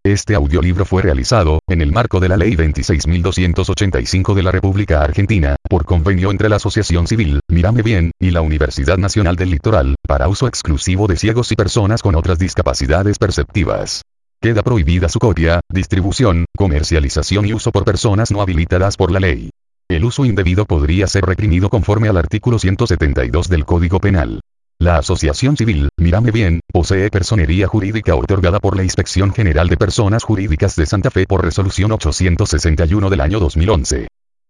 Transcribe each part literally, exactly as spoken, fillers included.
Este audiolibro fue realizado, en el marco de la Ley veintiséis mil doscientos ochenta y cinco de la República Argentina, por convenio entre la Asociación Civil, Mírame Bien, y la Universidad Nacional del Litoral, para uso exclusivo de ciegos y personas con otras discapacidades perceptivas. Queda prohibida su copia, distribución, comercialización y uso por personas no habilitadas por la ley. El uso indebido podría ser reprimido conforme al artículo ciento setenta y dos del Código Penal. La Asociación Civil, Mírame Bien, posee personería jurídica otorgada por la Inspección General de Personas Jurídicas de Santa Fe por resolución ochocientos sesenta y uno del año dos mil once.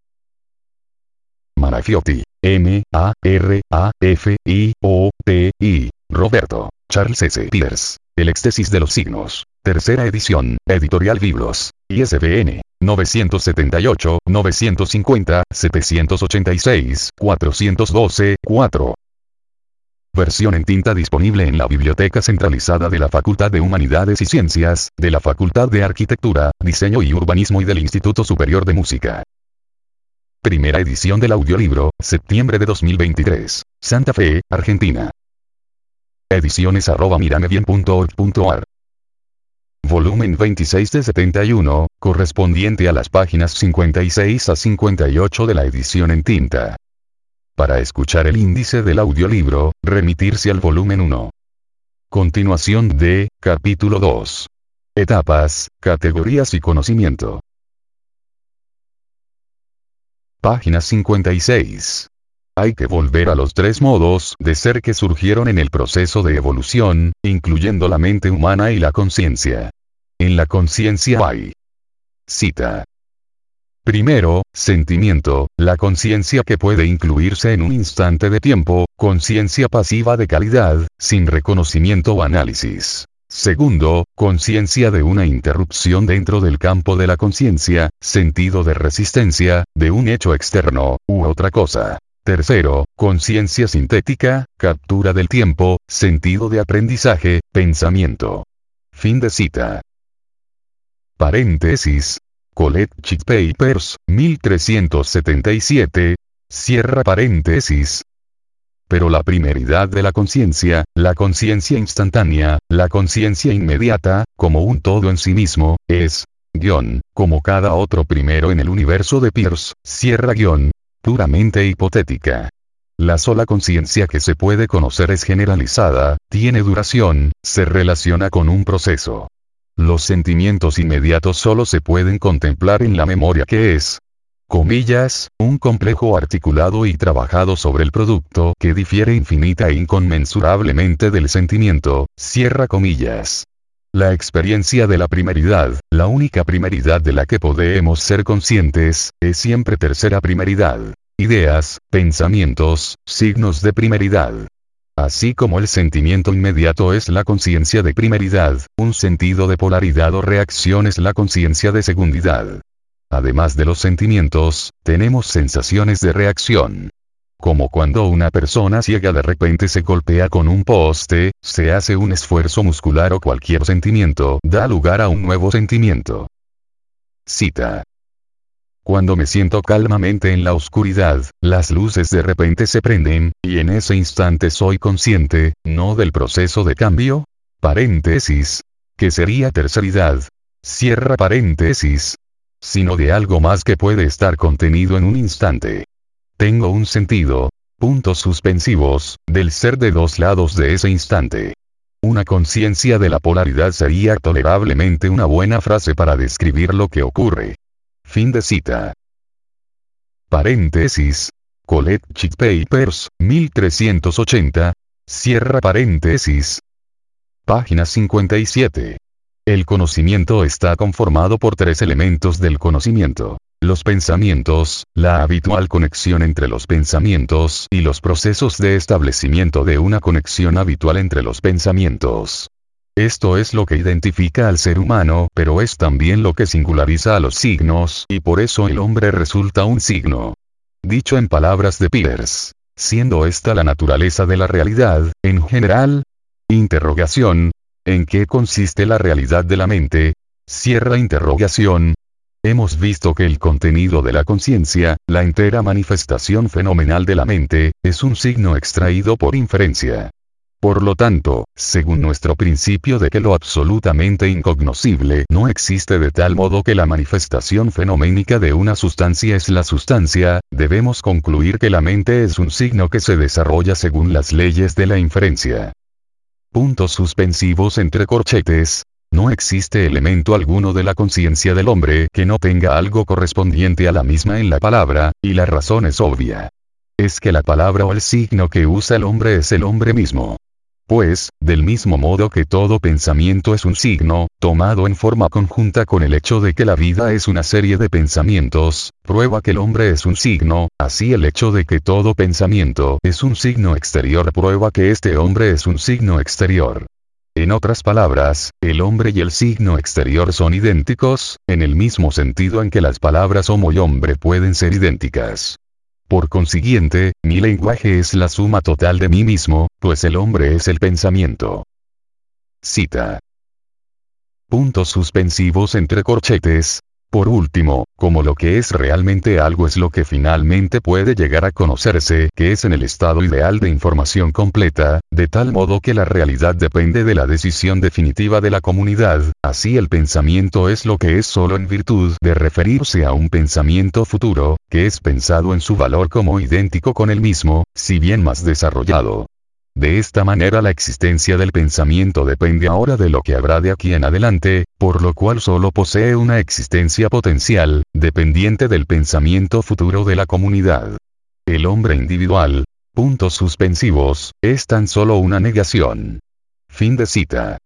Marafiotti. M. A. R. A. F. I. O. T. I. Roberto. Charles S. Peters. El éxtasis de los signos. Tercera edición. Editorial Biblos. I S B N. novecientos setenta y ocho, novecientos cincuenta, setecientos ochenta y seis, cuatrocientos doce, cuatro. Versión en tinta disponible en la Biblioteca Centralizada de la Facultad de Humanidades y Ciencias, de la Facultad de Arquitectura, Diseño y Urbanismo y del Instituto Superior de Música. Primera edición del audiolibro, septiembre de dos mil veintitrés. Santa Fe, Argentina. Ediciones arroba miramebien punto org punto ar. Volumen veintiséis de setenta y uno, correspondiente a las páginas cincuenta y seis a cincuenta y ocho de la edición en tinta. Para escuchar el índice del audiolibro, remitirse al volumen uno. Continuación de, capítulo dos. Etapas, categorías y conocimiento. Página cincuenta y seis. Hay que volver a los tres modos de ser que surgieron en el proceso de evolución, incluyendo la mente humana y la conciencia. En la conciencia hay. Cita. Primero, sentimiento, la conciencia que puede incluirse en un instante de tiempo, conciencia pasiva de calidad, sin reconocimiento o análisis. Segundo, conciencia de una interrupción dentro del campo de la conciencia, sentido de resistencia, de un hecho externo, u otra cosa. Tercero, conciencia sintética, captura del tiempo, sentido de aprendizaje, pensamiento. Fin de cita. Paréntesis. Collected Papers, mil trescientos setenta y siete. Cierra paréntesis. Pero la primeridad de la conciencia, la conciencia instantánea, la conciencia inmediata, como un todo en sí mismo, es, guión, como cada otro primero en el universo de Peirce, cierra guión, puramente hipotética. La sola conciencia que se puede conocer es generalizada, tiene duración, se relaciona con un proceso. Los sentimientos inmediatos solo se pueden contemplar en la memoria que es, comillas, un complejo articulado y trabajado sobre el producto que difiere infinita e inconmensurablemente del sentimiento, cierra comillas. La experiencia de la primeridad, la única primeridad de la que podemos ser conscientes, es siempre tercera primeridad. Ideas, pensamientos, signos de primeridad. Así como el sentimiento inmediato es la conciencia de primeridad, un sentido de polaridad o reacción es la conciencia de segundidad. Además de los sentimientos, tenemos sensaciones de reacción. Como cuando una persona ciega de repente se golpea con un poste, se hace un esfuerzo muscular o cualquier sentimiento da lugar a un nuevo sentimiento. Cita. Cuando me siento calmamente en la oscuridad, las luces de repente se prenden, y en ese instante soy consciente, no del proceso de cambio, paréntesis, que sería terceridad, cierra paréntesis, sino de algo más que puede estar contenido en un instante. Tengo un sentido, puntos suspensivos, del ser de dos lados de ese instante. Una conciencia de la polaridad sería tolerablemente una buena frase para describir lo que ocurre. Fin de cita. Paréntesis. Collected Papers, mil trescientos ochenta. Cierra paréntesis. Página cincuenta y siete. El conocimiento está conformado por tres elementos del conocimiento. Los pensamientos, la habitual conexión entre los pensamientos y los procesos de establecimiento de una conexión habitual entre los pensamientos. Esto es lo que identifica al ser humano, pero es también lo que singulariza a los signos, y por eso el hombre resulta un signo. Dicho en palabras de Peirce, siendo esta la naturaleza de la realidad, en general, interrogación, ¿en qué consiste la realidad de la mente? Cierra interrogación. Hemos visto que el contenido de la conciencia, la entera manifestación fenomenal de la mente, es un signo extraído por inferencia. Por lo tanto, según nuestro principio de que lo absolutamente incognoscible no existe de tal modo que la manifestación fenoménica de una sustancia es la sustancia, debemos concluir que la mente es un signo que se desarrolla según las leyes de la inferencia. Puntos suspensivos entre corchetes. No existe elemento alguno de la conciencia del hombre que no tenga algo correspondiente a la misma en la palabra, y la razón es obvia. Es que la palabra o el signo que usa el hombre es el hombre mismo. Pues, del mismo modo que todo pensamiento es un signo, tomado en forma conjunta con el hecho de que la vida es una serie de pensamientos, prueba que el hombre es un signo, así el hecho de que todo pensamiento es un signo exterior prueba que este hombre es un signo exterior. En otras palabras, el hombre y el signo exterior son idénticos, en el mismo sentido en que las palabras homo y hombre pueden ser idénticas. Por consiguiente, mi lenguaje es la suma total de mí mismo, pues el hombre es el pensamiento. Cita. Puntos suspensivos entre corchetes. Por último, como lo que es realmente algo es lo que finalmente puede llegar a conocerse, que es en el estado ideal de información completa, de tal modo que la realidad depende de la decisión definitiva de la comunidad, así el pensamiento es lo que es solo en virtud de referirse a un pensamiento futuro, que es pensado en su valor como idéntico con el mismo, si bien más desarrollado. De esta manera la existencia del pensamiento depende ahora de lo que habrá de aquí en adelante, por lo cual solo posee una existencia potencial, dependiente del pensamiento futuro de la comunidad. El hombre individual, puntos suspensivos, es tan solo una negación. Fin de cita.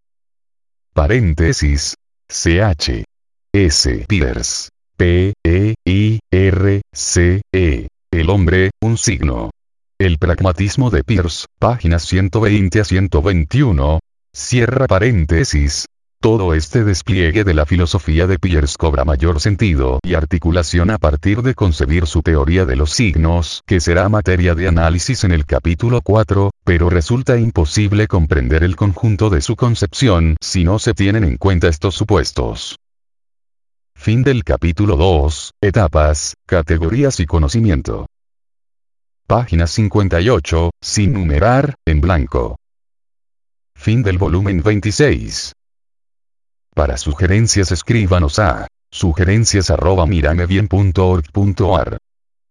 Paréntesis. C H. S. Peirce. P. E. I. R. C. E. El hombre, un signo. El pragmatismo de Peirce, páginas ciento veinte a ciento veintiuno. Cierra paréntesis. Todo este despliegue de la filosofía de Peirce cobra mayor sentido y articulación a partir de concebir su teoría de los signos, que será materia de análisis en el capítulo cuatro, pero resulta imposible comprender el conjunto de su concepción si no se tienen en cuenta estos supuestos. Fin del capítulo dos, etapas, categorías y conocimiento. Página cincuenta y ocho, sin numerar, en blanco. Fin del volumen veintiséis. Para sugerencias escríbanos a sugerencias arroba miramebien punto org punto ar.